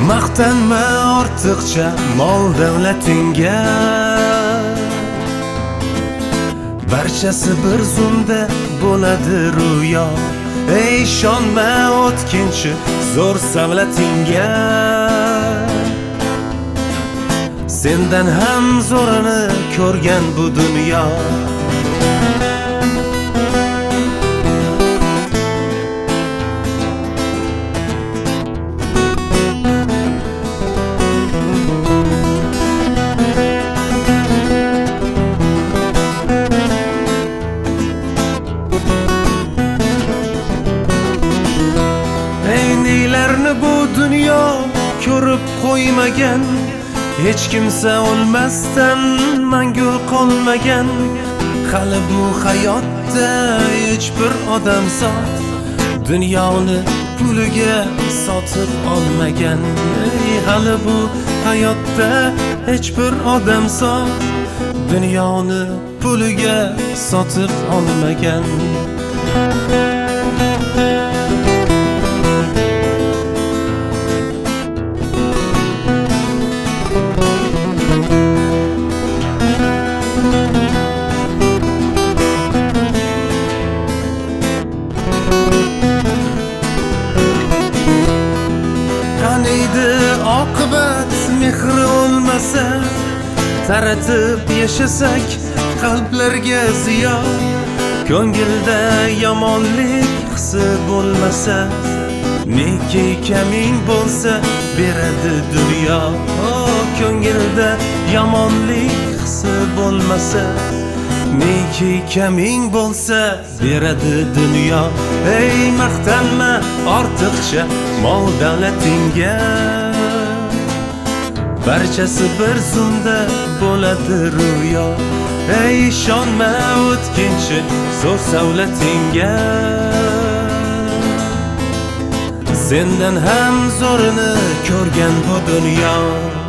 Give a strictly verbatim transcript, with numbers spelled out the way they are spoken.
Maqtanma ortiqcha mol davlatingga, barchasi bir zumda bo'ladi ro'yo. Ey ishonma o'tkinchi zo'r savlatingga, sendan ham zo'rini ko'rgan bu dunyo. Neylarni bu dunyo ko'rib qo'ymagan, hech kimsa o'lmasdan mangu qolmagan. Hali bu hayotda hech bir odam zot dunyoni puliga sotib olmagan. Hali bu hayotda hech bir odam zot dunyoni puliga sotib olmagan. Qaniydi oqibat mehri olmasa, taratib yashasak qalblarga ziyon. Ko'ngilda yomonlik hisi bo'lmasa, neki kaming bo'lsa beradi dunyo. Oh, ko'ngilda yomonlik hisi bo'lmasa, neki kaming bo'lsa beradi dunyo. Ey maqtanma ortiqcha mol davlatingga, barchasi bir zumda bo'ladi ro'yo. Ey ishonma o'tkinchi zo'r savlatingga, sendan ham zo'rini ko'rgan bu dunyo.